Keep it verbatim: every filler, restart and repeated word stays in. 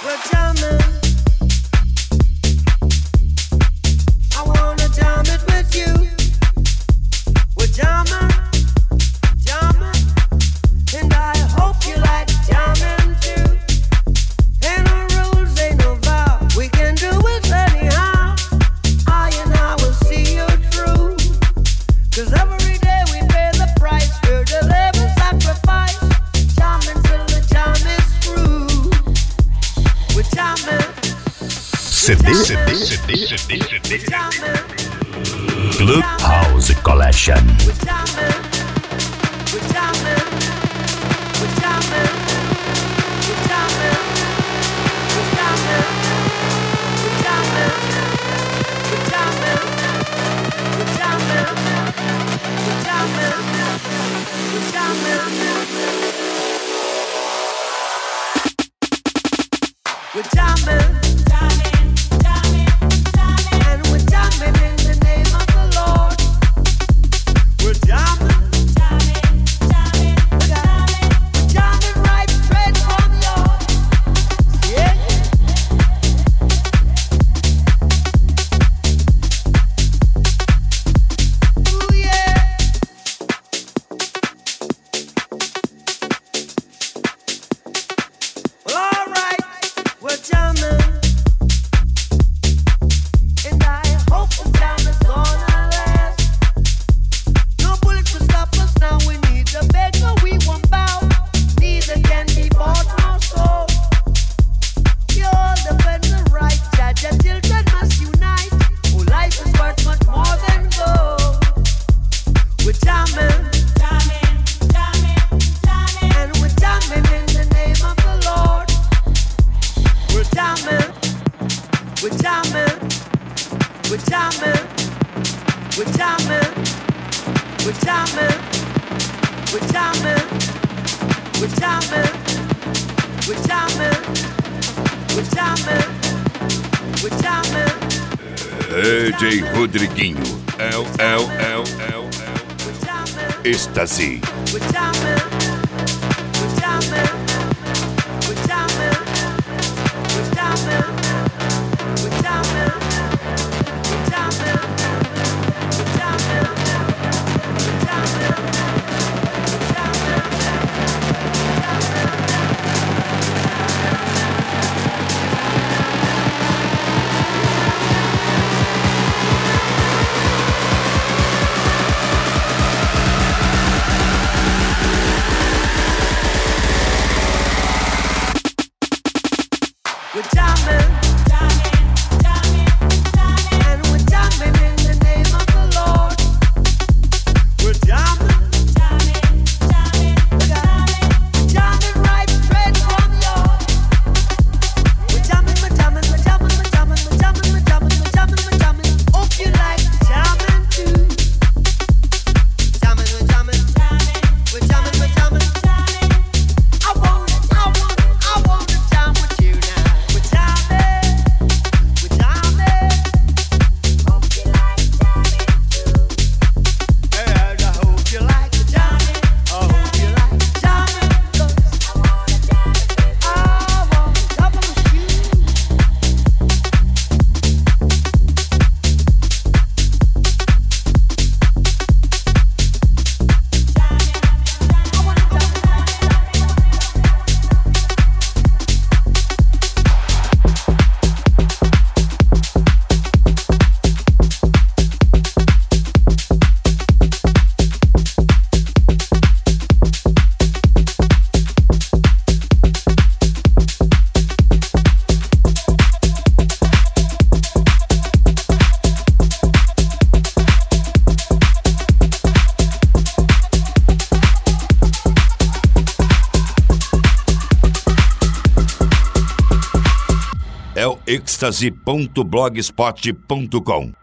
C D, C D, C D, C D, C D. Clubhouse Collection. We're jamming, jamming, jamming, jamming, and we're jamming in the name of the Lord. We're jamming, jamming, jamming, jamming, we're jamming right straight from Lord. Yeah. Ooh yeah. Well, all right. We're jamming, and I hope the jam is gonna last. No bullets to stop us now. We need the beggar, we won't bow. Neither can be bought nor sold. We all defend the right. Judge and children must unite. Oh, life is worth much more than gold. We're jamming, jamming, jamming, jamming, and we're jamming in the name of the Lord. We're jamming, we're jamming, we're jamming, we're jamming, we're jamming, we're jamming, we're jamming, we're jamming, we're jamming, we're jamming. D J Rodriguinho, L, L, L, L, L, Êxtase. We're jamming, we're jamming, we're jamming. We're jamming, we're jamming, we're jamming, we're jamming, we're jamming, we're jamming, we're jamming, jamming, jamming, jamming, and we're jamming in the name of the Lord. We're jamming, jamming, jamming, jamming, we're jamming right straight from Lord. We're jamming, we're jamming, we're jamming, we're jamming, we're jamming, we're jamming, we're jamming, we're jamming. Hope you like jamming too. Jamming, we're jamming, jamming, we're jamming, we're jamming, jamming. I want, I want, I want to jam with you now. We're jamming, we're jamming. Hope you like jamming too. And I hope you like the jamming. I hope you like the jamming. 'Cause I wanna jam with you. I want to jam with you. I wanna jam with you. É o êxtase ponto blogspot ponto com.